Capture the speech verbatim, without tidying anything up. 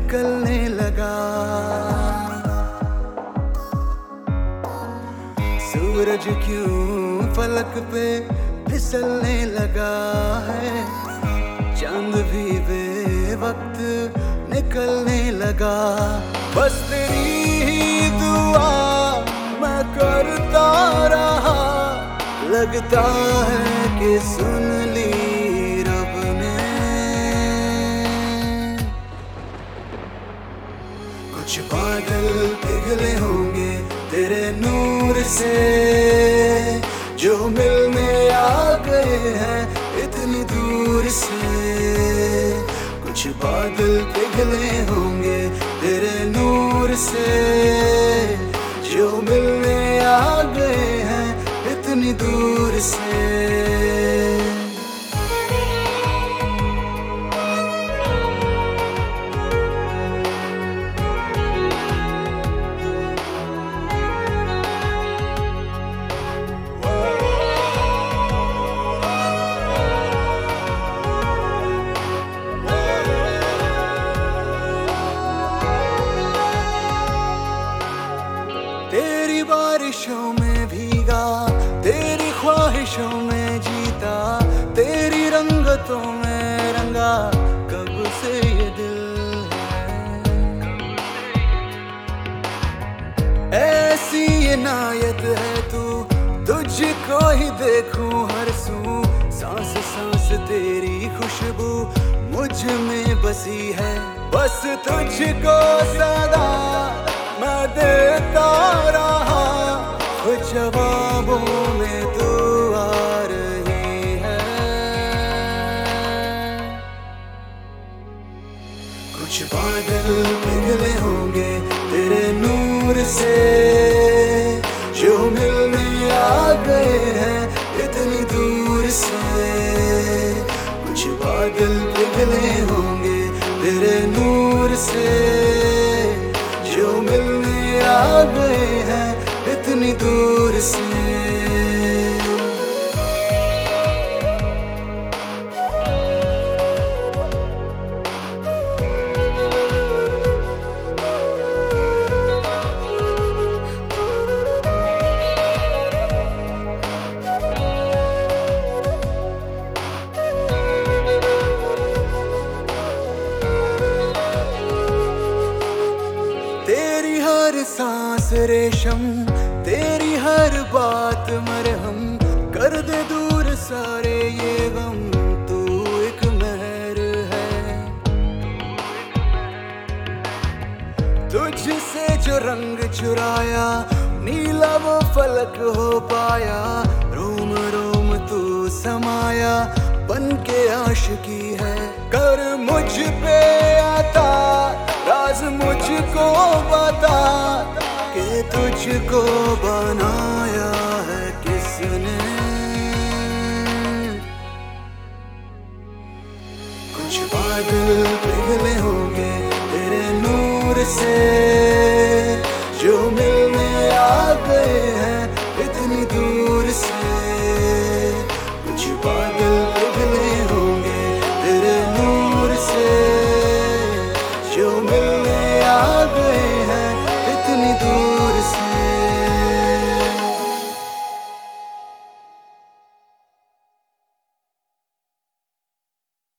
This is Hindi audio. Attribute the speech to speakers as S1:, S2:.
S1: निकलने लगा। सूरज क्यों फलक पे फिसलने लगा है, चांद भी बेवक्त निकलने लगा। बस तेरी ही दुआ मैं करता रहा, लगता है कि सुन ली रब ने। कुछ बादल पिघले होंगे तेरे नूर से, जो मिलने आ गए हैं इतनी दूर से। कुछ बादल पिघले होंगे तेरे नूर से, जो मिलने आ गए हैं इतनी दूर से। तेरी बारिशों में भीगा, तेरी ख्वाहिशों में जीता, तेरी रंगतों में रंगा कब से ये दिल है। ऐसी ये नायत है तू, तुझको ही देखूं हर सू। सांस सांस तेरी खुशबू मुझ में बसी है, बस तुझको सदा मैं देता रहा। जवाबों में तू आ रही है। कुछ बादल पिघले होंगे तेरे नूर से, जो मिलने आ गए हैं इतनी दूर से। कुछ बादल पिघले होंगे तेरे नूर से, जो मिलने आ गए हैं इतनी दूर से। तेरी हर सांस रेशम, तेरी हर बात मरहम, कर दे दूर सारे ये गम। तू एक मेहर है, तुझसे जो रंग चुराया नीला वो फलक हो पाया। रोम रोम तू समाया बन के आशिकी है, कर मुझ पे आता राज मुझको बता, कि तुझको बनाया है किसने। कुछ बादल पिघले होंगे तेरे नूर से,